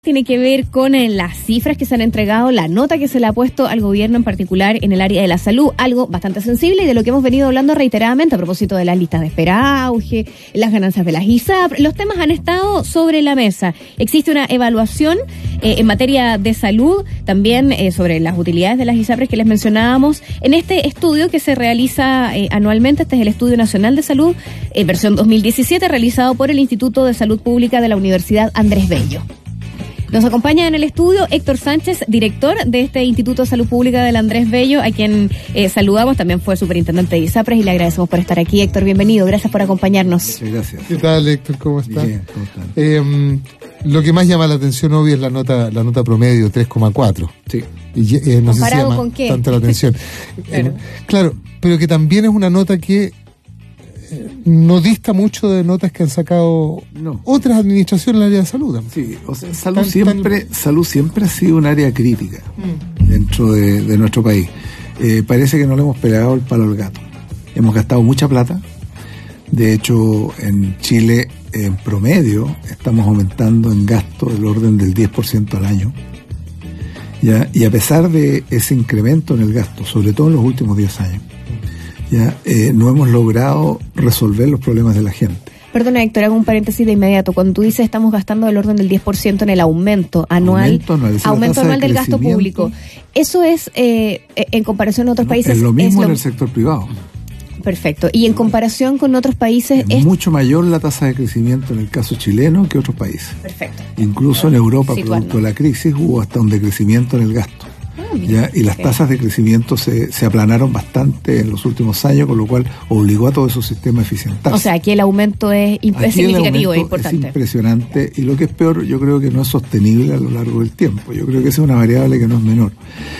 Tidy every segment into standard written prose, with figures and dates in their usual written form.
Tiene que ver con las cifras que se han entregado, la nota que se le ha puesto al gobierno en particular en el área de la salud, algo bastante sensible y de lo que hemos venido hablando reiteradamente a propósito de las listas de espera auge, las ganancias de las ISAPRE. Los temas han estado sobre la mesa. Existe una evaluación en materia de salud, también sobre las utilidades de las ISAPRE que les mencionábamos en este estudio que se realiza anualmente. Este es el Estudio Nacional de Salud, versión 2017, realizado por el Instituto de Salud Pública de la Universidad Andrés Bello. Nos acompaña en el estudio Héctor Sánchez, director de este Instituto de Salud Pública del Andrés Bello, a quien saludamos. También fue superintendente de ISAPRE y le agradecemos por estar aquí. Héctor, bienvenido. Gracias por acompañarnos. Muchas gracias. ¿Qué tal, Héctor? ¿Cómo estás? Bien, ¿cómo están? Lo que más llama la atención, obvio, es la nota promedio, 3,4. Sí. Y, no sé si llama ¿con qué? tanto la atención. Claro, pero que también es una nota que no dista mucho de notas que han sacado otras administraciones en el área de salud. Sí, o sea, salud siempre ha sido un área crítica dentro de nuestro país. Parece que no le hemos pegado el palo al gato. Hemos gastado mucha plata. De hecho, en Chile, en promedio, estamos aumentando en gasto del orden del 10% al año. ¿Ya? Y a pesar de ese incremento en el gasto, sobre todo en los últimos 10 años, no hemos logrado resolver los problemas de la gente. Perdona, Héctor, hago un paréntesis de inmediato. Cuando tú dices estamos gastando del orden del 10% en el aumento anual del gasto público, ¿eso es en comparación a otros países? Es lo mismo en el sector privado. Perfecto. ¿Y en comparación con otros países? Es mucho mayor la tasa de crecimiento en el caso chileno que otros países. Perfecto. Incluso en Europa, producto de la crisis, hubo hasta un decrecimiento en el gasto. Y las tasas de crecimiento se aplanaron bastante en los últimos años, con lo cual obligó a todo esos sistemas a eficientarse. O sea, aquí el aumento es significativo, es importante. Es impresionante, y lo que es peor, yo creo que no es sostenible a lo largo del tiempo. Yo creo que esa es una variable que no es menor.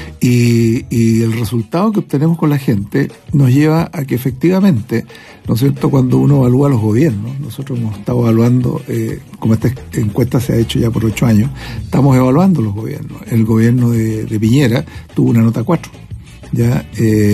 Y el resultado que obtenemos con la gente nos lleva a que efectivamente, ¿no es cierto?, cuando uno evalúa los gobiernos, nosotros hemos estado evaluando, como esta encuesta se ha hecho ya por 8 años, estamos evaluando los gobiernos. El gobierno de Piñera tuvo una nota 4, ¿ya?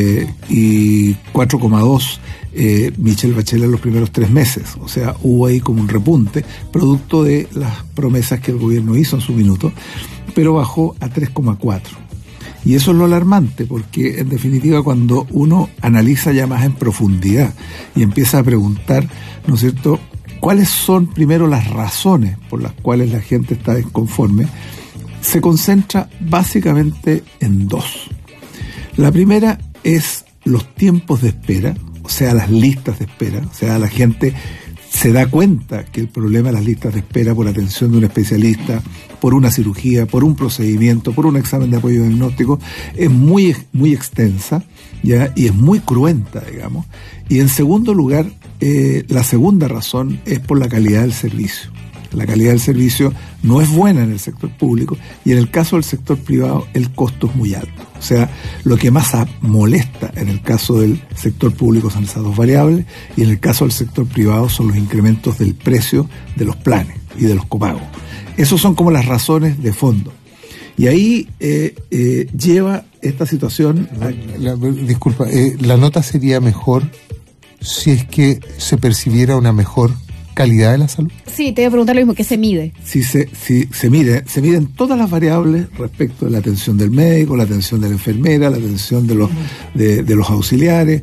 Y 4,2 Michelle Bachelet en los primeros 3 meses. O sea, hubo ahí como un repunte, producto de las promesas que el gobierno hizo en su minuto, pero bajó a 3,4. Y eso es lo alarmante, porque en definitiva cuando uno analiza ya más en profundidad y empieza a preguntar, ¿no es cierto?, cuáles son primero las razones por las cuales la gente está desconforme, se concentra básicamente en 2. La primera es los tiempos de espera, o sea, las listas de espera. O sea, la gente se da cuenta que el problema de las listas de espera por atención de un especialista, por una cirugía, por un procedimiento, por un examen de apoyo diagnóstico, es muy, muy extensa, ¿ya? Y es muy cruenta, digamos. Y en segundo lugar, la segunda razón es por la calidad del servicio. La calidad del servicio no es buena en el sector público, y en el caso del sector privado el costo es muy alto. O sea, lo que más molesta en el caso del sector público son esas 2 variables, y en el caso del sector privado son los incrementos del precio de los planes y de los copagos. Esas son como las razones de fondo. Y ahí lleva esta situación... Disculpa, ¿la nota sería mejor si es que se percibiera una mejor calidad de la salud? Sí, te voy a preguntar lo mismo, ¿qué se mide? Se miden todas las variables respecto de la atención del médico, la atención de la enfermera, la atención de los auxiliares,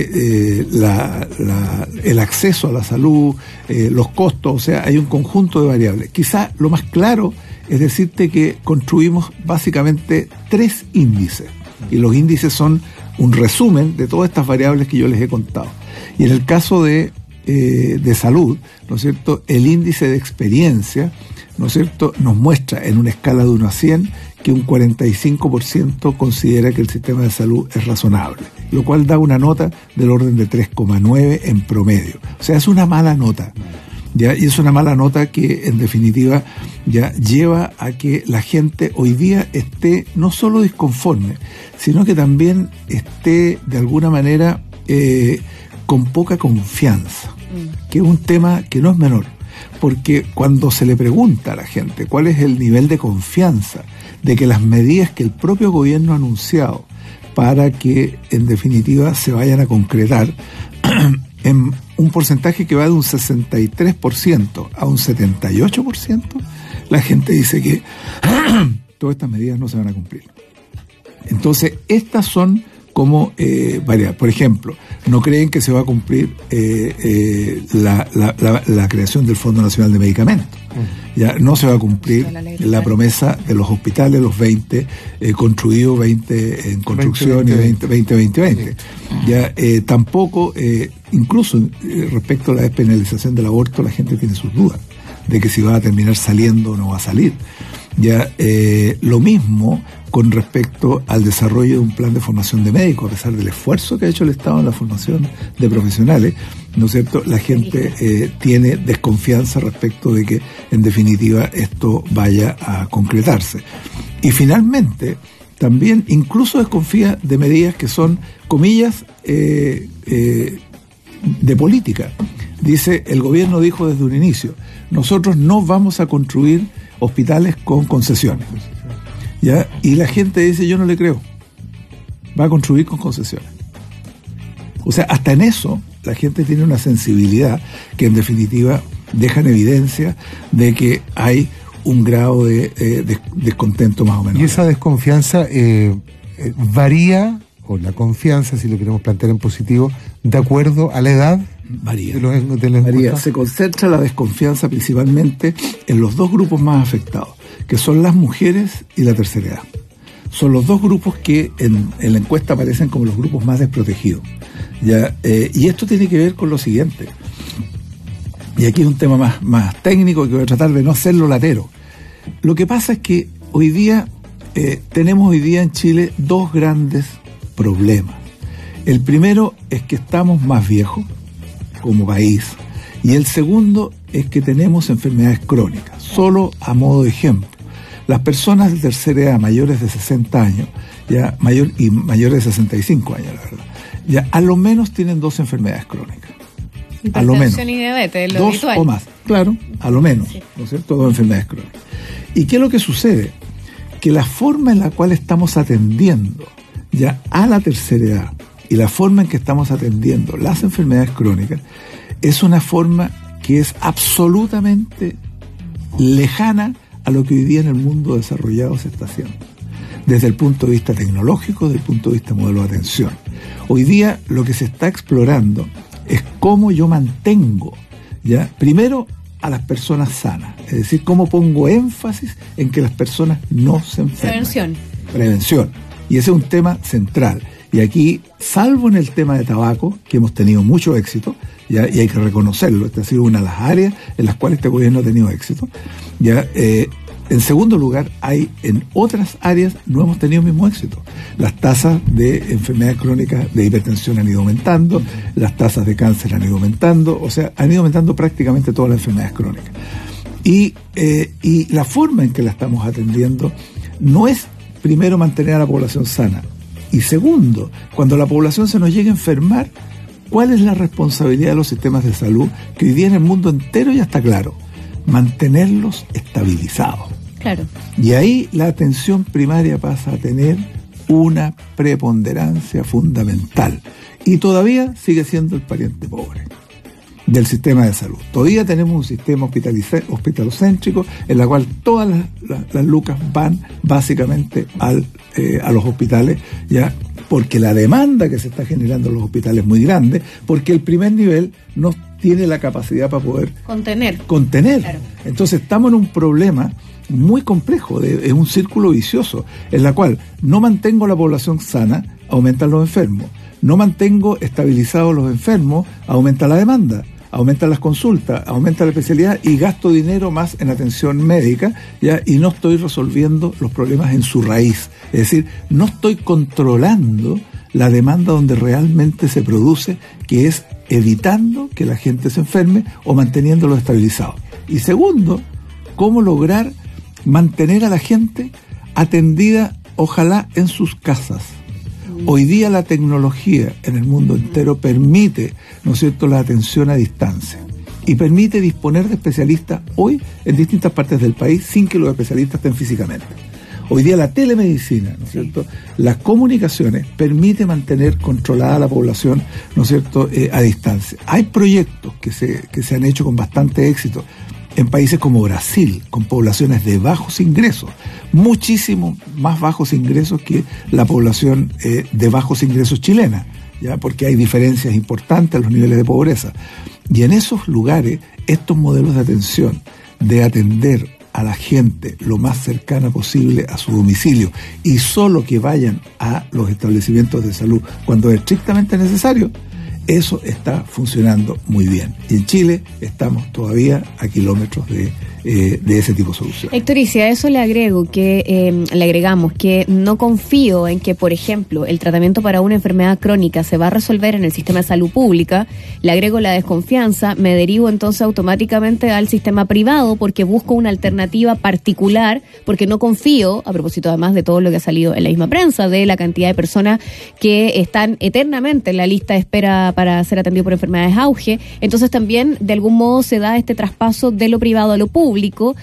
el acceso a la salud, los costos. O sea, hay un conjunto de variables. Quizá lo más claro es decirte que construimos básicamente 3 índices, y los índices son un resumen de todas estas variables que yo les he contado. Y en el caso de salud, ¿no es cierto?, el índice de experiencia, ¿no es cierto?, nos muestra en una escala de 1 a 100 que un 45% considera que el sistema de salud es razonable, lo cual da una nota del orden de 3,9 en promedio. O sea, es una mala nota, ¿ya? Y es una mala nota que en definitiva ya lleva a que la gente hoy día esté no solo disconforme, sino que también esté de alguna manera con poca confianza, que es un tema que no es menor, porque cuando se le pregunta a la gente cuál es el nivel de confianza de que las medidas que el propio gobierno ha anunciado para que en definitiva se vayan a concretar, en un porcentaje que va de un 63% a un 78%, la gente dice que todas estas medidas no se van a cumplir. Entonces, estas son como varias. Por ejemplo, no creen que se va a cumplir la creación del Fondo Nacional de Medicamentos. Ya no se va a cumplir la promesa de los hospitales, los 20 construidos, 20 en construcción 20, 20. Ya tampoco, incluso respecto a la despenalización del aborto, la gente tiene sus dudas de que si va a terminar saliendo o no va a salir. Ya lo mismo con respecto al desarrollo de un plan de formación de médicos, a pesar del esfuerzo que ha hecho el Estado en la formación de profesionales, ¿no es cierto? La gente tiene desconfianza respecto de que, en definitiva, esto vaya a concretarse. Y finalmente, también incluso desconfía de medidas que son, comillas, de política. Dice, el gobierno dijo desde un inicio, nosotros no vamos a construir hospitales con concesiones. ¿Ya? Y la gente dice, yo no le creo, va a construir con concesiones. O sea, hasta en eso la gente tiene una sensibilidad que en definitiva deja en evidencia de que hay un grado de descontento más o menos. Y esa desconfianza varía, o la confianza, si lo queremos plantear en positivo, de acuerdo a la edad. Varía. Varía. Se concentra la desconfianza principalmente en los dos grupos más afectados, que son las mujeres y la tercera edad. Son los dos grupos que en la encuesta aparecen como los grupos más desprotegidos. ¿Ya? Y esto tiene que ver con lo siguiente. Y aquí es un tema más técnico que voy a tratar de no hacerlo latero. Lo que pasa es que hoy día tenemos en Chile dos grandes problemas. El primero es que estamos más viejos como país, y el segundo es que tenemos enfermedades crónicas. Solo a modo de ejemplo, las personas de tercera edad mayores de 60 años, ya mayores de 65 años, la verdad, ya a lo menos tienen dos enfermedades crónicas. A lo menos. Y diabetes, lo dos habitual. O más, claro, a lo menos, sí. ¿No es cierto? Dos enfermedades crónicas. ¿Y qué es lo que sucede? Que la forma en la cual estamos atendiendo ya a la tercera edad y la forma en que estamos atendiendo las enfermedades crónicas es una forma que es absolutamente lejana a lo que hoy día en el mundo desarrollado se está haciendo. Desde el punto de vista tecnológico, desde el punto de vista modelo de atención. Hoy día lo que se está explorando es cómo yo mantengo, ya, primero a las personas sanas, es decir, cómo pongo énfasis en que las personas no se enfermen. Prevención. Y ese es un tema central. Y aquí, salvo en el tema de tabaco, que hemos tenido mucho éxito, ¿ya? Y hay que reconocerlo, esta ha sido una de las áreas en las cuales este gobierno ha tenido éxito, ¿ya? En segundo lugar, en otras áreas no hemos tenido el mismo éxito. Las tasas de enfermedades crónicas de hipertensión han ido aumentando, las tasas de cáncer han ido aumentando, o sea, han ido aumentando prácticamente todas las enfermedades crónicas. Y la forma en que la estamos atendiendo no es, primero, mantener a la población sana, y segundo, cuando la población se nos llegue a enfermar, ¿cuál es la responsabilidad de los sistemas de salud? Que hoy día en el mundo entero ya está claro, mantenerlos estabilizados. Claro. Y ahí la atención primaria pasa a tener una preponderancia fundamental. Y todavía sigue siendo el pariente pobre del sistema de salud. Todavía tenemos un sistema hospitalocéntrico en la cual todas las lucas van básicamente a los hospitales, ya, porque la demanda que se está generando en los hospitales es muy grande, porque el primer nivel no tiene la capacidad para poder contener. Claro. Entonces estamos en un problema muy complejo, es un círculo vicioso, en la cual no mantengo la población sana, aumentan los enfermos. No mantengo estabilizados los enfermos, aumenta la demanda, aumentan las consultas, aumenta la especialidad y gasto dinero más en atención médica, ¿ya? Y no estoy resolviendo los problemas en su raíz. Es decir, no estoy controlando la demanda donde realmente se produce, que es evitando que la gente se enferme o manteniéndolo estabilizado. Y segundo, cómo lograr mantener a la gente atendida, ojalá en sus casas. Hoy día la tecnología en el mundo entero permite, ¿no es cierto?, la atención a distancia y permite disponer de especialistas hoy en distintas partes del país sin que los especialistas estén físicamente. Hoy día la telemedicina, ¿no es cierto?, las comunicaciones permite mantener controlada la población, ¿no es cierto?, a distancia. Hay proyectos que se han hecho con bastante éxito en países como Brasil, con poblaciones de bajos ingresos, muchísimo más bajos ingresos que la población de bajos ingresos chilena, ¿ya? Porque hay diferencias importantes en los niveles de pobreza. Y en esos lugares, estos modelos de atención, de atender a la gente lo más cercana posible a su domicilio y solo que vayan a los establecimientos de salud cuando es estrictamente necesario, eso está funcionando muy bien. Y en Chile estamos todavía a kilómetros de ese tipo de solución. Héctor, y si a eso le agregamos que no confío en que, por ejemplo, el tratamiento para una enfermedad crónica se va a resolver en el sistema de salud pública, le agrego la desconfianza, me derivo entonces automáticamente al sistema privado porque busco una alternativa particular, porque no confío, a propósito además de todo lo que ha salido en la misma prensa, de la cantidad de personas que están eternamente en la lista de espera para ser atendido por enfermedades auge. Entonces también de algún modo se da este traspaso de lo privado a lo público,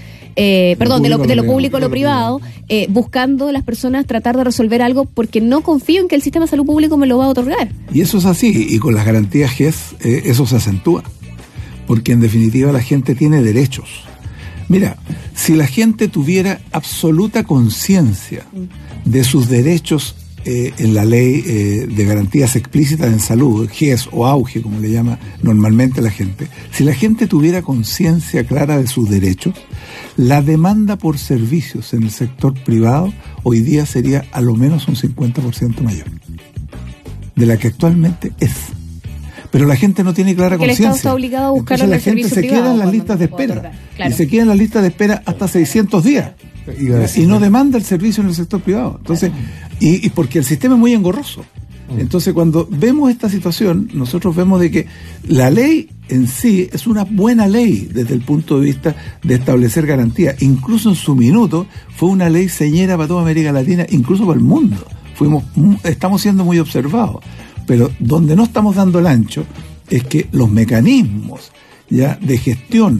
de lo público a lo privado, buscando las personas tratar de resolver algo porque no confío en que el sistema de salud público me lo va a otorgar. Y eso es así, y con las garantías GES eso se acentúa, porque en definitiva la gente tiene derechos. Mira, si la gente tuviera absoluta conciencia de sus derechos en la ley de garantías explícitas en salud, GES o AUGE, como le llama normalmente la gente, si la gente tuviera conciencia clara de sus derechos, la demanda por servicios en el sector privado hoy día sería a lo menos un 50% mayor de la que actualmente es. Pero la gente no tiene clara conciencia. El Estado está obligado a buscar en el servicio servicio privado. Entonces la gente se queda en las listas de espera. Claro. Y se queda en las listas de espera hasta 600 días. Y no demanda el servicio en el sector privado. Entonces, y porque el sistema es muy engorroso. Entonces, cuando vemos esta situación, nosotros vemos de que la ley en sí es una buena ley desde el punto de vista de establecer garantías. Incluso en su minuto fue una ley señera para toda América Latina, incluso para el mundo. Estamos siendo muy observados. Pero donde no estamos dando el ancho es que los mecanismos ya de gestión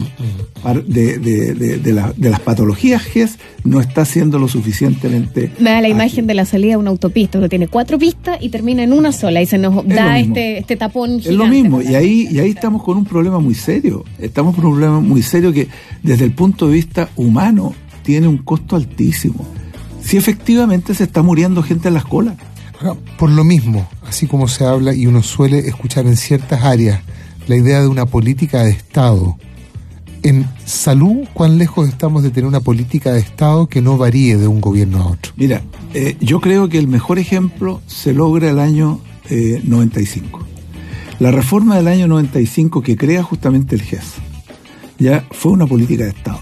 de las patologías GES no está siendo lo suficientemente me da la imagen de la salida de una autopista. Uno tiene 4 pistas y termina en una sola y se nos da este tapón gigante. Es lo mismo, y ahí estamos con un problema muy serio. Estamos con un problema muy serio que desde el punto de vista humano tiene un costo altísimo. Si efectivamente se está muriendo gente en las colas. Por lo mismo, así como se habla y uno suele escuchar en ciertas áreas la idea de una política de Estado. En salud, ¿cuán lejos estamos de tener una política de Estado que no varíe de un gobierno a otro? Mira, yo creo que el mejor ejemplo se logra el año 95. La reforma del año 95 que crea justamente el GES, ya fue una política de Estado.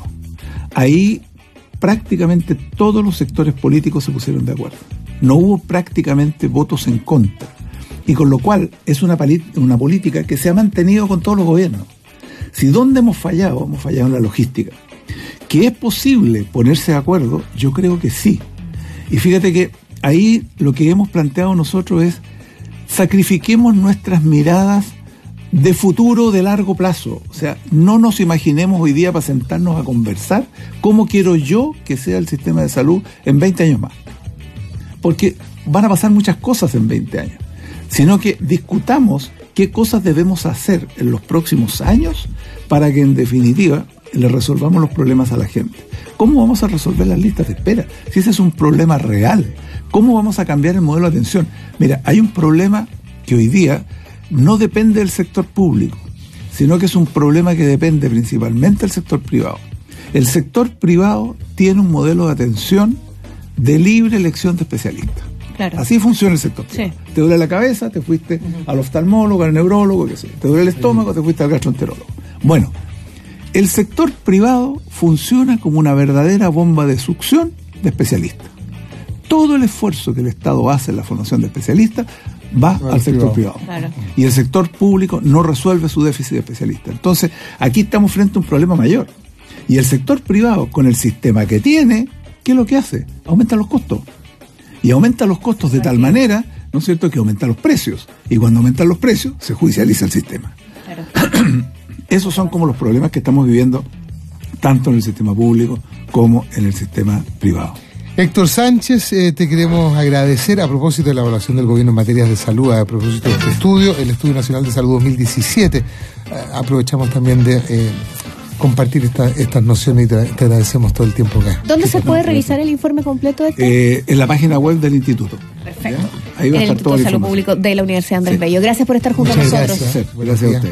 Ahí prácticamente todos los sectores políticos se pusieron de acuerdo. No hubo prácticamente votos en contra. Y con lo cual es una política que se ha mantenido con todos los gobiernos. Si dónde hemos fallado en la logística. ¿Que es posible ponerse de acuerdo? Yo creo que sí. Y fíjate que ahí lo que hemos planteado nosotros es sacrifiquemos nuestras miradas de futuro de largo plazo. O sea, no nos imaginemos hoy día para sentarnos a conversar cómo quiero yo que sea el sistema de salud en 20 años más. Porque van a pasar muchas cosas en 20 años, sino que discutamos qué cosas debemos hacer en los próximos años para que en definitiva le resolvamos los problemas a la gente. ¿Cómo vamos a resolver las listas de espera? Si ese es un problema real, ¿cómo vamos a cambiar el modelo de atención? Mira, hay un problema que hoy día no depende del sector público, sino que es un problema que depende principalmente del sector privado. El sector privado tiene un modelo de atención de libre elección de especialistas. Claro. Así funciona el sector privado. Sí. Te duele la cabeza, te fuiste al oftalmólogo, al neurólogo, qué sé. Te duele el estómago, te fuiste al gastroenterólogo. Bueno, el sector privado funciona como una verdadera bomba de succión de especialistas. Todo el esfuerzo que el Estado hace en la formación de especialistas va al sector privado. Claro. Y el sector público no resuelve su déficit de especialistas. Entonces, aquí estamos frente a un problema mayor. Y el sector privado, con el sistema que tiene, ¿qué es lo que hace? Aumenta los costos. Y aumenta los costos de tal manera, ¿no es cierto?, que aumenta los precios. Y cuando aumentan los precios, se judicializa el sistema. Claro. Esos son como los problemas que estamos viviendo tanto en el sistema público como en el sistema privado. Héctor Sánchez, te queremos agradecer a propósito de la evaluación del gobierno en materias de salud, a propósito de este estudio, el Estudio Nacional de Salud 2017. Aprovechamos también de compartir estas nociones y te agradecemos todo el tiempo acá. ¿Dónde se puede revisar el informe completo de esto? En la página web del instituto. Perfecto. Ahí va a en el estar todo Instituto de Salud Pública de la Universidad Andrés Bello. Gracias por estar junto a nosotros. Gracias. Gracias a ustedes.